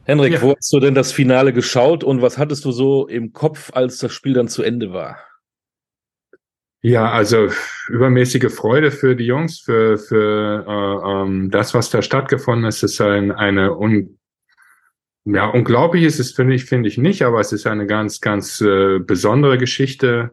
Henrik, Ja, wo hast du denn das Finale geschaut und was hattest du so im Kopf, als das Spiel dann zu Ende war? ja, also übermäßige Freude für die Jungs, für das, was da stattgefunden ist. Es ist unglaublich ist es, finde ich nicht, aber es ist eine ganz besondere Geschichte,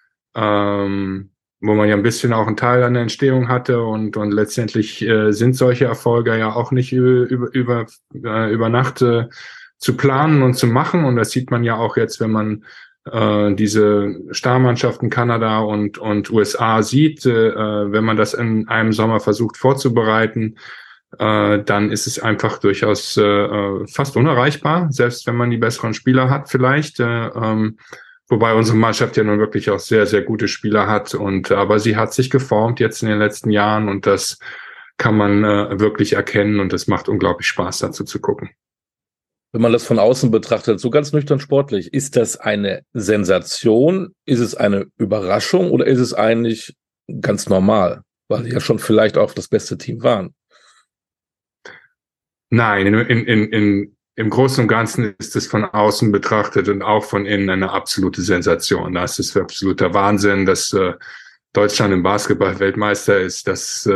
wo man ja ein bisschen auch einen Teil an der Entstehung hatte und letztendlich sind solche Erfolge ja auch nicht über Nacht zu planen und zu machen. Und das sieht man ja auch jetzt, wenn man diese Starmannschaften Kanada und USA sieht, wenn man das in einem Sommer versucht vorzubereiten, dann ist es einfach durchaus fast unerreichbar, selbst wenn man die besseren Spieler hat vielleicht. Wobei unsere Mannschaft ja nun wirklich auch sehr gute Spieler hat. Aber sie hat sich geformt jetzt in den letzten Jahren und das kann man wirklich erkennen und es macht unglaublich Spaß, dazu zu gucken. Wenn man das von außen betrachtet, so ganz nüchtern sportlich, ist das eine Sensation? Ist es eine Überraschung oder ist es eigentlich ganz normal, weil sie ja schon vielleicht auch das beste Team waren? Nein, im Großen und Ganzen ist es von außen betrachtet und auch von innen eine absolute Sensation. Das ist absoluter Wahnsinn, dass Deutschland im Basketball Weltmeister ist.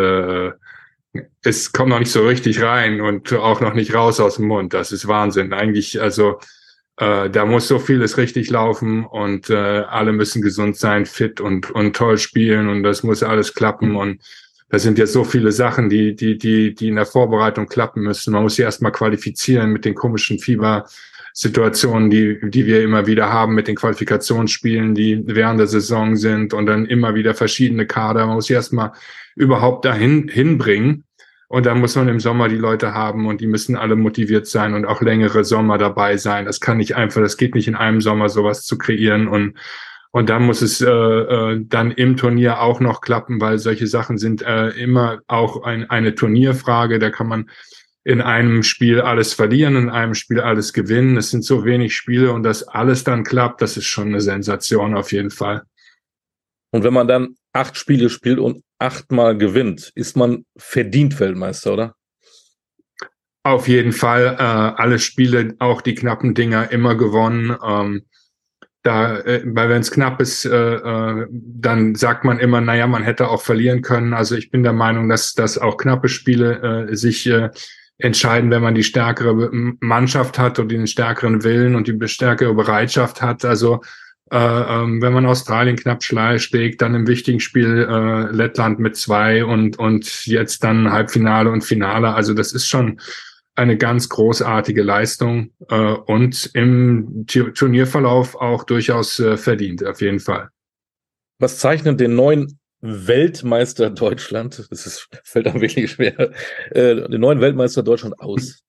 Es kommt noch nicht so richtig rein und auch noch nicht raus aus dem Mund. Das ist Wahnsinn. Eigentlich, also da muss so vieles richtig laufen und alle müssen gesund sein, fit und toll spielen und das muss alles klappen und da sind jetzt so viele Sachen, die in der Vorbereitung klappen müssen. Man muss sie erstmal qualifizieren mit den komischen Fiebersituationen, die wir immer wieder haben, mit den Qualifikationsspielen, die während der Saison sind und dann immer wieder verschiedene Kader. Man muss sie erstmal überhaupt dahin hinbringen. Und dann muss man im Sommer die Leute haben und die müssen alle motiviert sein und auch längere Sommer dabei sein. Das kann nicht einfach, das geht nicht in einem Sommer sowas zu kreieren und dann muss es dann im Turnier auch noch klappen, weil solche Sachen sind immer auch eine Turnierfrage. Da kann man in einem Spiel alles verlieren, in einem Spiel alles gewinnen. Es sind so wenig Spiele und dass alles dann klappt, das ist schon eine Sensation auf jeden Fall. Und wenn man dann 8 Spiele spielt und 8-mal gewinnt, ist man verdient Weltmeister, oder? Auf jeden Fall alle Spiele, auch die knappen Dinger, immer gewonnen. Weil wenn es knapp ist, dann sagt man immer, naja, man hätte auch verlieren können. Also ich bin der Meinung, dass auch knappe Spiele sich entscheiden, wenn man die stärkere Mannschaft hat und den stärkeren Willen und die stärkere Bereitschaft hat. Also wenn man Australien knapp schlägt, dann im wichtigen Spiel Lettland mit 2 und jetzt dann Halbfinale und Finale. Also das ist schon eine ganz großartige Leistung und im Turnierverlauf auch durchaus verdient, auf jeden Fall. Was zeichnet den neuen Weltmeister Deutschland, fällt einem wirklich schwer, den neuen Weltmeister Deutschland aus?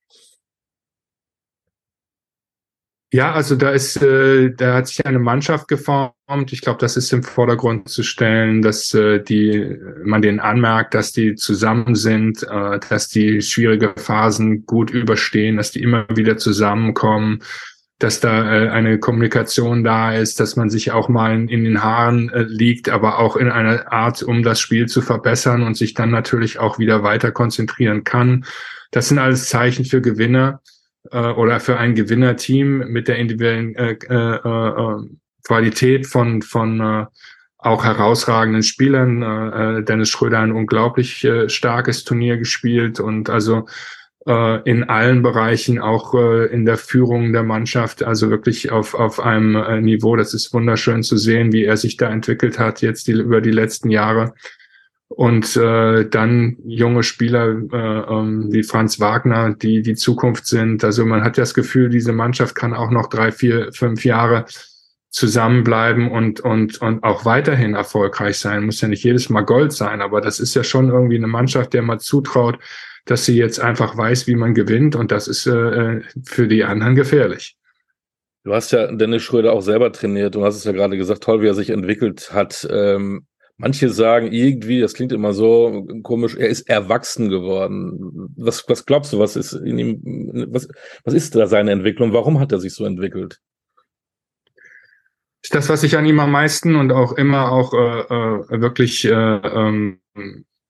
Ja, also da hat sich eine Mannschaft geformt. Ich glaube, das ist im Vordergrund zu stellen, dass man denen anmerkt, dass die zusammen sind, dass die schwierige Phasen gut überstehen, dass die immer wieder zusammenkommen, dass da eine Kommunikation da ist, dass man sich auch mal in den Haaren liegt, aber auch in einer Art, um das Spiel zu verbessern und sich dann natürlich auch wieder weiter konzentrieren kann. Das sind alles Zeichen für Gewinner oder für ein Gewinnerteam mit der individuellen Qualität von auch herausragenden Spielern. Dennis Schröder ein unglaublich starkes Turnier gespielt und also in allen Bereichen, auch in der Führung der Mannschaft, also wirklich auf einem Niveau. Das ist wunderschön zu sehen, wie er sich da entwickelt hat jetzt über die letzten Jahre. Und dann junge Spieler wie Franz Wagner, die Zukunft sind. Also man hat das Gefühl, diese Mannschaft kann auch noch 3, 4, 5 Jahre zusammenbleiben und auch weiterhin erfolgreich sein. Muss ja nicht jedes Mal Gold sein, aber das ist ja schon irgendwie eine Mannschaft, der man zutraut, dass sie jetzt einfach weiß, wie man gewinnt. Und das ist für die anderen gefährlich. Du hast ja Dennis Schröder auch selber trainiert. Du hast es ja gerade gesagt, toll, wie er sich entwickelt hat. Manche sagen irgendwie, das klingt immer so komisch, er ist erwachsen geworden. Was glaubst du, was ist in ihm, was ist da seine Entwicklung? Warum hat er sich so entwickelt? Ist das, was ich an ihm am meisten und auch immer auch wirklich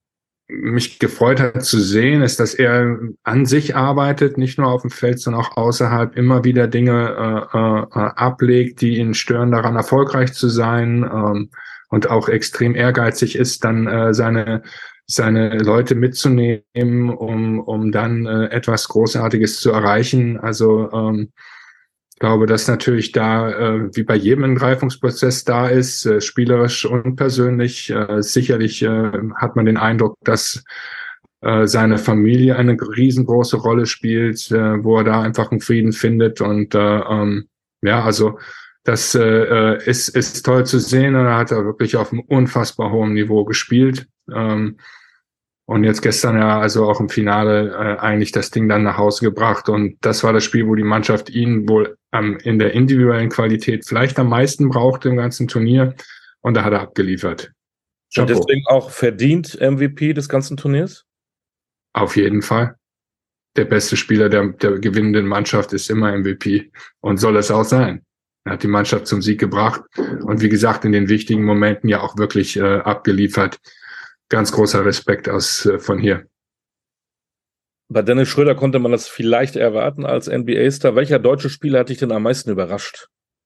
mich gefreut hat zu sehen, ist, dass er an sich arbeitet, nicht nur auf dem Feld, sondern auch außerhalb immer wieder Dinge ablegt, die ihn stören, daran erfolgreich zu sein, und auch extrem ehrgeizig ist, dann seine Leute mitzunehmen, um dann etwas Großartiges zu erreichen. Also ich glaube, dass natürlich da, wie bei jedem Reifungsprozess da ist, spielerisch und persönlich, sicherlich hat man den Eindruck, dass seine Familie eine riesengroße Rolle spielt, wo er da einfach einen Frieden findet. Und ja, also das ist toll zu sehen. Und er hat er wirklich auf einem unfassbar hohen Niveau gespielt. Und jetzt gestern ja also auch im Finale eigentlich das Ding dann nach Hause gebracht. Und das war das Spiel, wo die Mannschaft ihn wohl in der individuellen Qualität vielleicht am meisten brauchte im ganzen Turnier. Und da hat er abgeliefert. Chapeau. Und deswegen auch verdient MVP des ganzen Turniers? Auf jeden Fall. Der beste Spieler der gewinnenden Mannschaft ist immer MVP und soll es auch sein. Er hat die Mannschaft zum Sieg gebracht und wie gesagt in den wichtigen Momenten ja auch wirklich abgeliefert. Ganz großer Respekt von hier. Bei Dennis Schröder konnte man das vielleicht erwarten als NBA-Star. Welcher deutsche Spieler hat dich denn am meisten überrascht?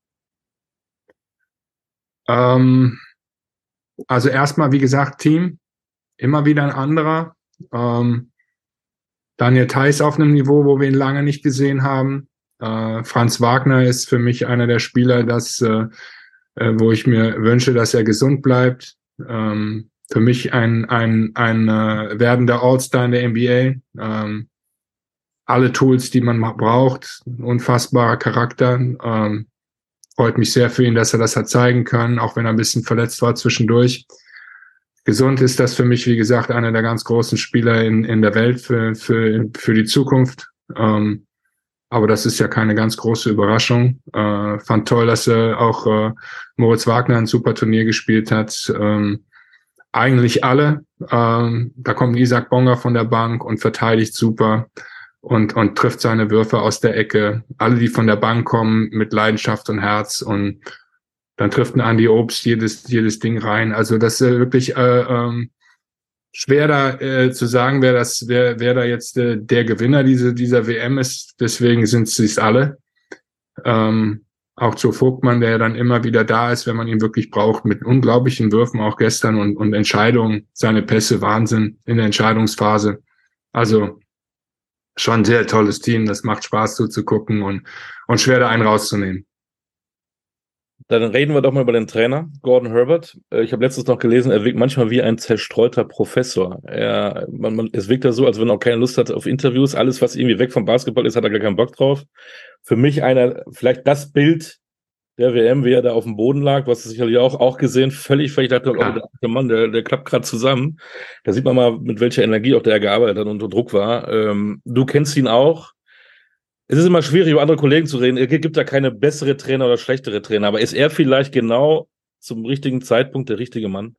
Also erstmal, wie gesagt, Team. Immer wieder ein anderer. Daniel Theis auf einem Niveau, wo wir ihn lange nicht gesehen haben. Franz Wagner ist für mich einer der Spieler, wo ich mir wünsche, dass er gesund bleibt. Für mich ein werdender All-Star in der NBA. Alle Tools, die man braucht. Unfassbarer Charakter. Freut mich sehr für ihn, dass er das hat zeigen können, auch wenn er ein bisschen verletzt war zwischendurch. Gesund ist das für mich, wie gesagt, einer der ganz großen Spieler in der Welt für die Zukunft. Aber das ist ja keine ganz große Überraschung. Fand toll, dass auch Moritz Wagner ein super Turnier gespielt hat. Eigentlich alle. Da kommt Isaac Bonga von der Bank und verteidigt super und trifft seine Würfe aus der Ecke. Alle, die von der Bank kommen, mit Leidenschaft und Herz, und dann trifft ein Andy Obst jedes Ding rein. Also das ist wirklich schwer da zu sagen, wer da jetzt der Gewinner dieser WM ist. Deswegen sind es alle. Auch Joe Vogtmann, der dann immer wieder da ist, wenn man ihn wirklich braucht, mit unglaublichen Würfen auch gestern und Entscheidungen, seine Pässe, Wahnsinn in der Entscheidungsphase. Also schon ein sehr tolles Team, das macht Spaß zuzugucken und schwer da einen rauszunehmen. Dann reden wir doch mal über den Trainer, Gordon Herbert. Ich habe letztens noch gelesen, er wirkt manchmal wie ein zerstreuter Professor. Es wirkt ja so, als wenn er auch keine Lust hat auf Interviews. Alles, was irgendwie weg vom Basketball ist, hat er gar keinen Bock drauf. Für mich vielleicht das Bild der WM, wie er da auf dem Boden lag, was sicherlich auch gesehen, völlig, der Mann, der klappt gerade zusammen. Da sieht man mal, mit welcher Energie auch der gearbeitet hat und unter Druck war. Du kennst ihn auch. Es ist immer schwierig, über andere Kollegen zu reden. Es gibt da keine bessere Trainer oder schlechtere Trainer, aber ist er vielleicht genau zum richtigen Zeitpunkt der richtige Mann?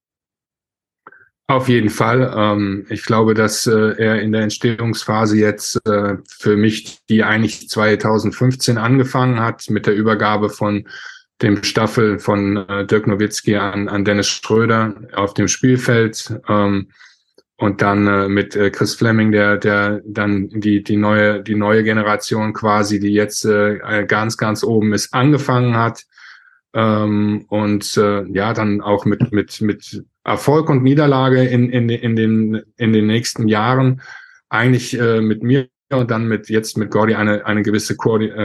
Auf jeden Fall. Ich glaube, dass er in der Entstehungsphase jetzt für mich, die eigentlich 2015 angefangen hat, mit der Übergabe von dem Staffel von Dirk Nowitzki an Dennis Schröder auf dem Spielfeld, und dann mit Chris Fleming, der dann die neue Generation quasi, die jetzt ganz, ganz oben ist, angefangen hat. Ja, dann auch mit Erfolg und Niederlage in den nächsten Jahren eigentlich mit mir und dann mit Gordy eine gewisse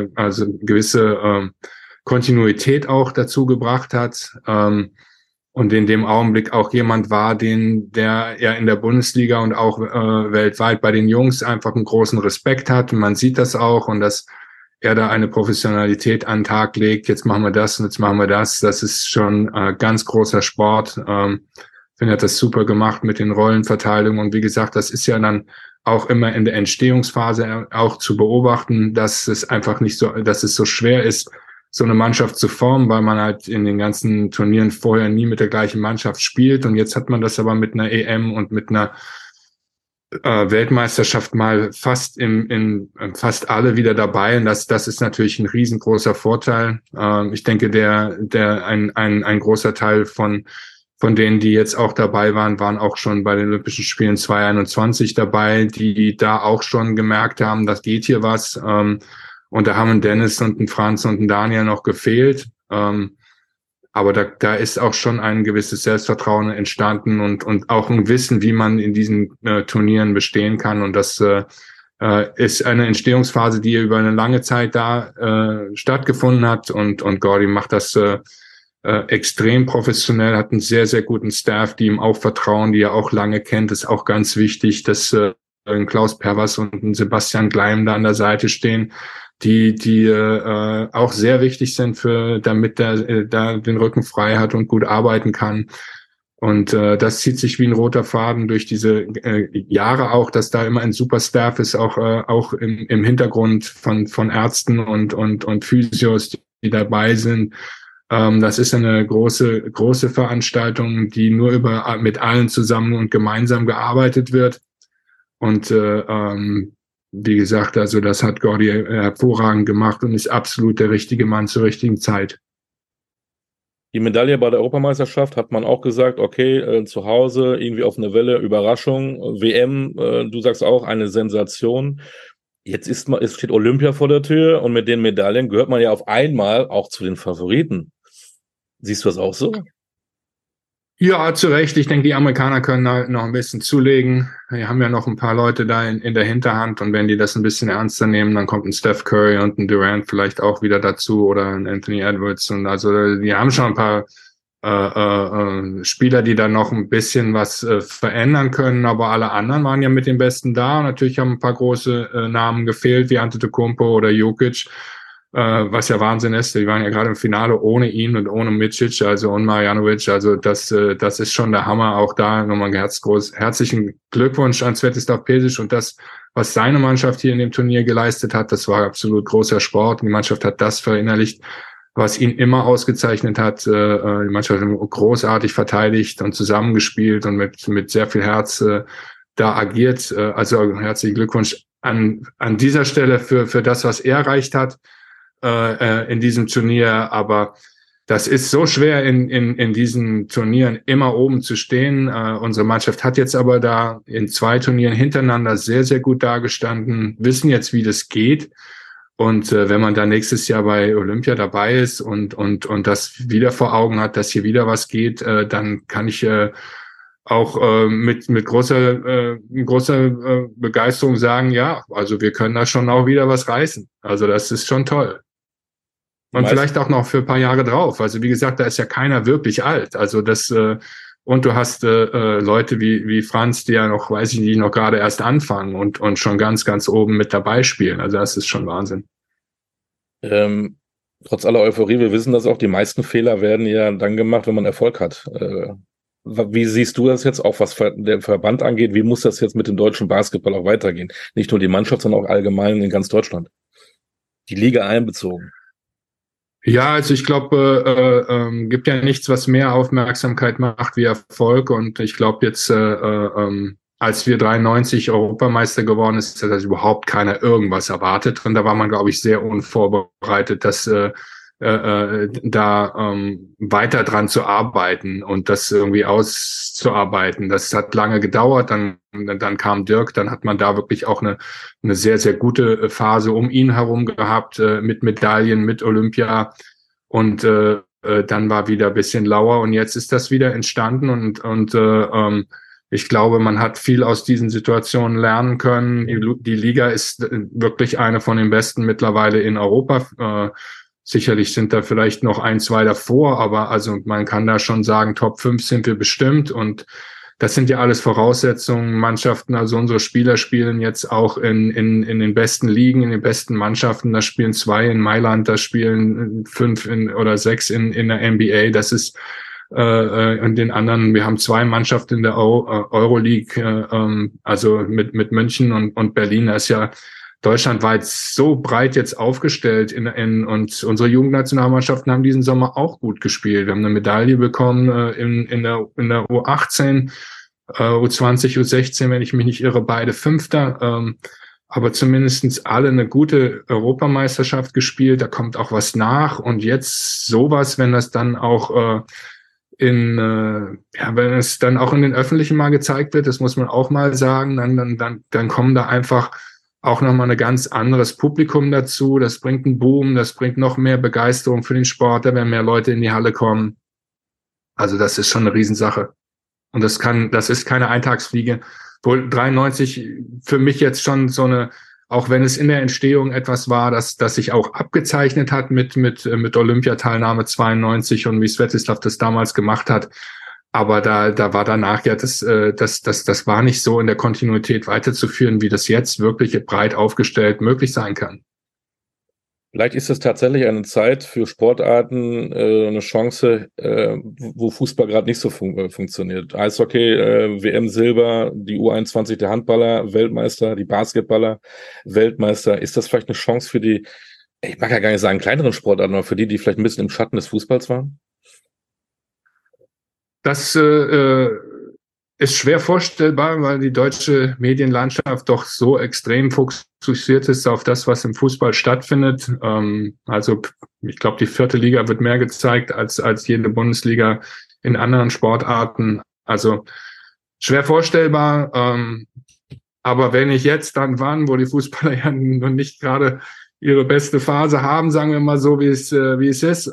Kontinuität auch dazu gebracht hat. Und in dem Augenblick auch jemand war, der ja in der Bundesliga und auch weltweit bei den Jungs einfach einen großen Respekt hat. Und man sieht das auch, und dass er da eine Professionalität an den Tag legt. Jetzt machen wir das und jetzt machen wir das. Das ist schon ganz großer Sport. Ich finde, er hat das super gemacht mit den Rollenverteilungen. Und wie gesagt, das ist ja dann auch immer in der Entstehungsphase auch zu beobachten, dass es so schwer ist, so eine Mannschaft zu formen, weil man halt in den ganzen Turnieren vorher nie mit der gleichen Mannschaft spielt. Und jetzt hat man das aber mit einer EM und mit einer Weltmeisterschaft mal fast fast alle wieder dabei. Und das ist natürlich ein riesengroßer Vorteil. Ich denke, ein großer Teil von von denen, die jetzt auch dabei waren auch schon bei den Olympischen Spielen 2021 dabei, die da auch schon gemerkt haben, das geht hier was. Und da haben ein Dennis und ein Franz und ein Daniel noch gefehlt. Aber da ist auch schon ein gewisses Selbstvertrauen entstanden und auch ein Wissen, wie man in diesen Turnieren bestehen kann. Und das ist eine Entstehungsphase, die über eine lange Zeit da stattgefunden hat. Und Gordy macht das extrem professionell, hat einen sehr, sehr guten Staff, die ihm auch vertrauen, die er auch lange kennt. Das ist auch ganz wichtig, dass ein Klaus Pervers und ein Sebastian Gleim da an der Seite stehen, die auch sehr wichtig sind damit er da den Rücken frei hat und gut arbeiten kann. Und das zieht sich wie ein roter Faden durch diese Jahre auch, dass da immer ein super Staff ist, auch im Hintergrund von Ärzten und Physios, die dabei sind. Das ist eine große Veranstaltung, die nur mit allen zusammen und gemeinsam gearbeitet wird. Und wie gesagt, also das hat Gordy hervorragend gemacht und ist absolut der richtige Mann zur richtigen Zeit. Die Medaille bei der Europameisterschaft hat man auch gesagt, okay, zu Hause irgendwie auf eine Welle, Überraschung, WM, du sagst auch, eine Sensation. Jetzt es steht Olympia vor der Tür und mit den Medaillen gehört man ja auf einmal auch zu den Favoriten. Siehst du das auch so? Ja, zu Recht. Ich denke, die Amerikaner können halt noch ein bisschen zulegen. Wir haben ja noch ein paar Leute da in der Hinterhand und wenn die das ein bisschen ernster nehmen, dann kommt ein Steph Curry und ein Durant vielleicht auch wieder dazu oder ein Anthony Edwards. Und also die haben schon ein paar Spieler, die da noch ein bisschen was verändern können, aber alle anderen waren ja mit den Besten da. Und natürlich haben ein paar große Namen gefehlt, wie Antetokounmpo oder Jokic. Was ja Wahnsinn ist, die waren ja gerade im Finale ohne ihn und ohne Micic, also und Marjanovic, also das ist schon der Hammer, auch da nochmal herzlichen Glückwunsch an Svetislav Pesic und das, was seine Mannschaft hier in dem Turnier geleistet hat, das war absolut großer Sport und die Mannschaft hat das verinnerlicht, was ihn immer ausgezeichnet hat, die Mannschaft hat großartig verteidigt und zusammengespielt und mit sehr viel Herz da agiert, also herzlichen Glückwunsch an dieser Stelle für das, was er erreicht hat, in diesem Turnier, aber das ist so schwer in diesen Turnieren immer oben zu stehen. Unsere Mannschaft hat jetzt aber da in 2 Turnieren hintereinander sehr, sehr gut dagestanden, wissen jetzt, wie das geht. Und wenn man da nächstes Jahr bei Olympia dabei ist und das wieder vor Augen hat, dass hier wieder was geht, dann kann ich auch mit großer Begeisterung sagen, ja, also wir können da schon auch wieder was reißen. Also das ist schon toll. Und vielleicht auch noch für ein paar Jahre drauf. Also wie gesagt, da ist ja keiner wirklich alt. Also und du hast Leute wie Franz, die ja noch, weiß ich nicht, noch gerade erst anfangen und schon ganz, ganz oben mit dabei spielen. Also das ist schon Wahnsinn. Trotz aller Euphorie, wir wissen, dass auch die meisten Fehler werden ja dann gemacht, wenn man Erfolg hat. Wie siehst du das jetzt auch, was der Verband angeht? Wie muss das jetzt mit dem deutschen Basketball auch weitergehen? Nicht nur die Mannschaft, sondern auch allgemein in ganz Deutschland. Die Liga einbezogen. Ja, also ich glaube, gibt ja nichts, was mehr Aufmerksamkeit macht wie Erfolg. Und ich glaube jetzt, als wir 93 Europameister geworden ist, hat überhaupt keiner irgendwas erwartet. Und da war man, glaube ich, sehr unvorbereitet, dass da weiter dran zu arbeiten und das irgendwie auszuarbeiten. Das hat lange gedauert, dann kam Dirk, dann hat man da wirklich auch eine sehr, sehr gute Phase um ihn herum gehabt, mit Medaillen, mit Olympia und dann war wieder ein bisschen lauer und jetzt ist das wieder entstanden und ich glaube, man hat viel aus diesen Situationen lernen können. Die Liga ist wirklich eine von den besten mittlerweile in Europa. Sicherlich sind da vielleicht noch 1, 2 davor, aber also man kann da schon sagen, Top 5 sind wir bestimmt und das sind ja alles Voraussetzungen. Mannschaften, also unsere Spieler spielen jetzt auch in den besten Ligen, in den besten Mannschaften. Da spielen 2 in Mailand, da spielen 5 oder 6 in der NBA. Das ist und den anderen, wir haben 2 Mannschaften in der Euroleague, also mit München und Berlin. Da ist ja deutschlandweit so breit jetzt aufgestellt und unsere Jugendnationalmannschaften haben diesen Sommer auch gut gespielt. Wir haben eine Medaille bekommen in der U18, U20, U16, wenn ich mich nicht irre, beide Fünfter. Aber zumindestens alle eine gute Europameisterschaft gespielt. Da kommt auch was nach. Und jetzt sowas, wenn das dann auch wenn es dann auch in den Öffentlichen mal gezeigt wird, das muss man auch mal sagen, dann kommen da einfach auch nochmal ein ganz anderes Publikum dazu. Das bringt einen Boom, das bringt noch mehr Begeisterung für den Sport, da werden mehr Leute in die Halle kommen. Also das ist schon eine Riesensache. Und das ist keine Eintagsfliege. Wohl 93 für mich jetzt schon so eine, auch wenn es in der Entstehung etwas war, das sich auch abgezeichnet hat mit Olympiateilnahme 92 und wie Svetislav das damals gemacht hat. Aber da war danach ja das war nicht so in der Kontinuität weiterzuführen, wie das jetzt wirklich breit aufgestellt möglich sein kann. Vielleicht ist es tatsächlich eine Zeit für Sportarten, eine Chance, wo Fußball gerade nicht so funktioniert. Eishockey, WM Silber, die U21 der Handballer, Weltmeister, die Basketballer, Weltmeister. Ist das vielleicht eine Chance für die, ich mag ja gar nicht sagen kleineren Sportarten, aber für die vielleicht ein bisschen im Schatten des Fußballs waren? Das ist schwer vorstellbar, weil die deutsche Medienlandschaft doch so extrem fokussiert ist auf das, was im Fußball stattfindet. Also ich glaube, die 4. Liga wird mehr gezeigt als jede Bundesliga in anderen Sportarten. Also schwer vorstellbar. Aber wenn nicht jetzt, dann wann, wo die Fußballer ja noch nicht gerade ihre beste Phase haben, sagen wir mal so, wie es ist.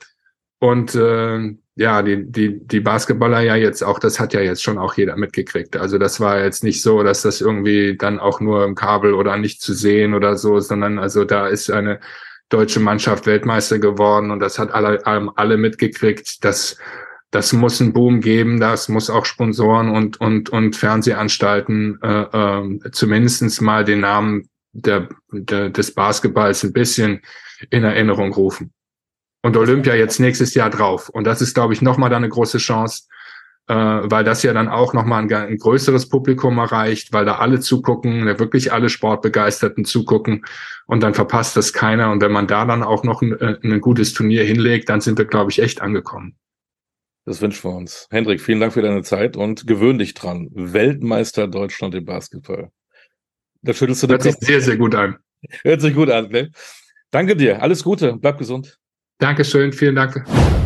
Ja, die Basketballer ja jetzt auch, das hat ja jetzt schon auch jeder mitgekriegt. Also das war jetzt nicht so, dass das irgendwie dann auch nur im Kabel oder nicht zu sehen oder so, sondern also da ist eine deutsche Mannschaft Weltmeister geworden und das hat alle mitgekriegt. Das muss einen Boom geben, das muss auch Sponsoren und Fernsehanstalten zumindest mal den Namen des Basketballs ein bisschen in Erinnerung rufen. Und Olympia jetzt nächstes Jahr drauf. Und das ist, glaube ich, nochmal da eine große Chance, weil das ja dann auch nochmal ein größeres Publikum erreicht, weil da alle zugucken, wirklich alle Sportbegeisterten zugucken und dann verpasst das keiner. Und wenn man da dann auch noch ein gutes Turnier hinlegt, dann sind wir, glaube ich, echt angekommen. Das wünschen wir uns. Hendrik, vielen Dank für deine Zeit und gewöhn dich dran. Weltmeister Deutschland im Basketball. Da schüttelst du den Kopf. Hört sich sehr, sehr gut an. Hört sich gut an, ne? Danke dir. Alles Gute. Bleib gesund. Dankeschön. Vielen Dank.